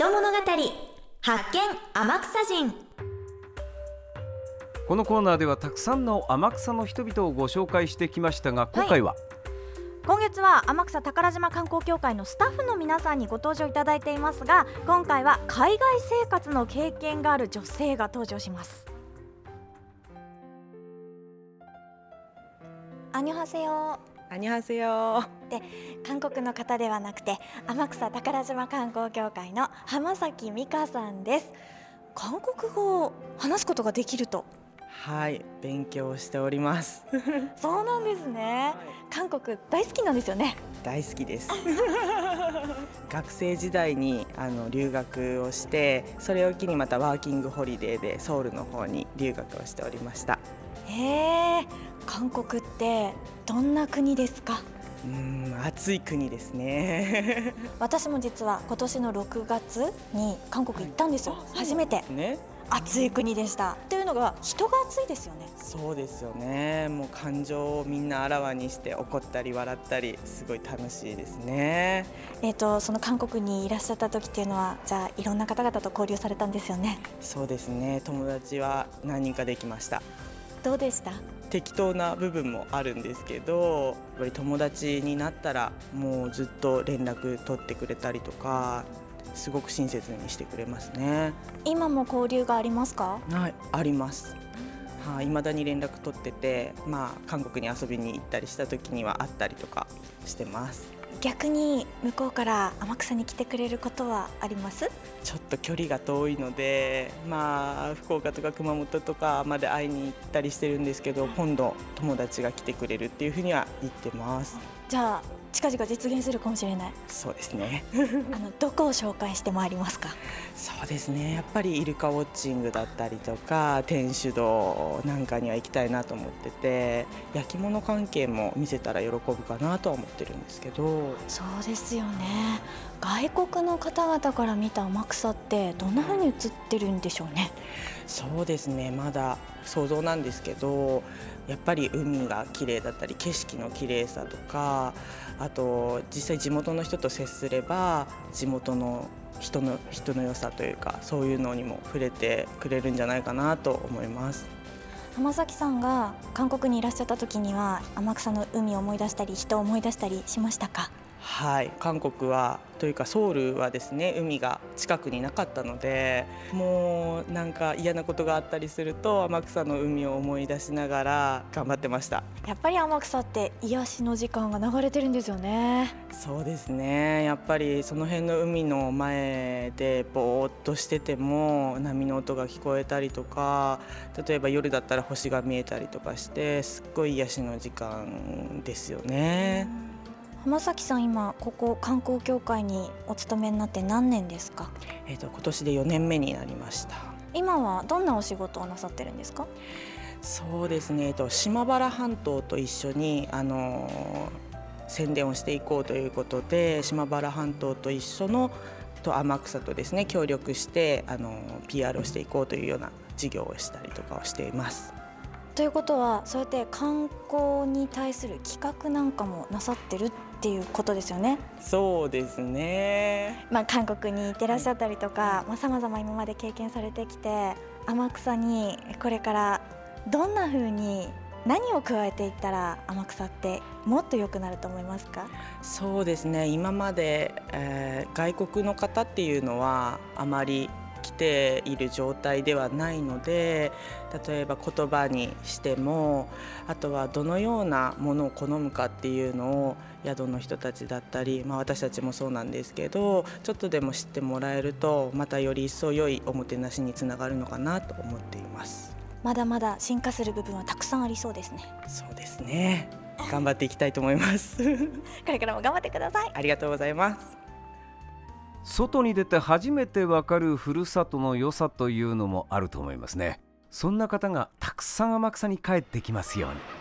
人物語発見天草人。 このコーナーではたくさんの天草の人々をご紹介してきましたが、今回は、 今月は天草宝島観光協会のスタッフの皆さんにご登場いただいていますが、今回は海外生活の経験がある女性が登場します。アニョハセヨ。 アニョハセヨ。 で、韓国の方ではなくて天草宝島観光協会の浜崎美香さんです。韓国語を話すことができると。 はい、勉強しておりますそうなんですね、韓国大好きなんですよね。 大好きです学生時代に留学をして、それを機にまたワーキングホリデーでソウルの方に留学をしておりました。 韓国ってどんな国ですか？ 暑い国ですね私も実は今年の6月に韓国行ったんですよ、初めて。暑い国でした。というのが人が暑いですよね。 そうですよね。もう感情をみんなあらわにして怒ったり笑ったり、すごい楽しいですね。 その韓国にいらっしゃった時っていうのは、じゃあいろんな方々と交流されたんですよね。 そうですね、友達は何人かできました。 どうでした？ 適当な部分もあるんですけど、やっぱり友達になったらもうずっと連絡取ってくれたりとか、すごく親切にしてくれますね。 今も交流がありますか？ はい、あります。未だに連絡取ってて、韓国に遊びに行ったりした時には会ったりとかしてます。 逆に向こうから天草に来てくれることはあります？ ちょっと距離が遠いので、福岡とか熊本とかまで会いに行ったりしてるんですけど、今度友達が来てくれるっていうふうには言ってます。 じゃあ近々実現するかもしれない。 そうですねどこを紹介してまいりますか？ そうですね、やっぱりイルカウォッチングだったりとか天主堂なんかには行きたいなと思ってて、焼き物関係も見せたら喜ぶかなとは思ってるんですけど。 そうですよね。外国の方々から見た天草ってどんな風に映ってるんでしょうね。 そうですね、まだ想像なんですけど、やっぱり海が綺麗だったり景色の綺麗さとか、あと実際地元の人と接すれば地元の人の良さというか、そういうのにも触れてくれるんじゃないかなと思います。 浜崎さんが韓国にいらっしゃった時には、天草の海を思い出したり人を思い出したりしましたか？ はい、韓国はというかソウルはですね、海が近くになかったので、もうなんか嫌なことがあったりすると天草の海を思い出しながら頑張ってました。 やっぱり天草って癒しの時間が流れてるんですよね。 そうですね、やっぱりその辺の海の前でぼーっとしてても波の音が聞こえたりとか、例えば夜だったら星が見えたりとかして、すっごい癒しの時間ですよね。 浜崎さん、今ここ観光協会にお勤めになって何年ですか？ 今年で4年目になりました。 今はどんなお仕事をなさってるんですか？ そうですね、島原半島と一緒に宣伝をしていこうということで、島原半島と一緒の天草とですね協力してPR をしていこうというような事業をしたりとかをしています。 ということは、そうやって観光に対する企画なんかもなさってるっていうことですよね。 そうですね、 韓国に行ってらっしゃったりとか、様々今まで経験されてきて、天草にこれからどんな風に何を加えていったら天草ってもっと良くなると思いますか？ そうですね、今まで、外国の方っていうのはあまり来ている状態ではないので、例えば言葉にしても、あとはどのようなものを好むかっていうのを宿の人たちだったり、私たちもそうなんですけど、ちょっとでも知ってもらえると、またより一層良いおもてなしにつながるのかなと思っています。 まだまだ進化する部分はたくさんありそうですね。 そうですね、頑張っていきたいと思いますこれからも頑張ってください。 ありがとうございます。 外に出て初めてわかるふるさとの良さというのもあると思いますね。そんな方がたくさん天草に帰ってきますように。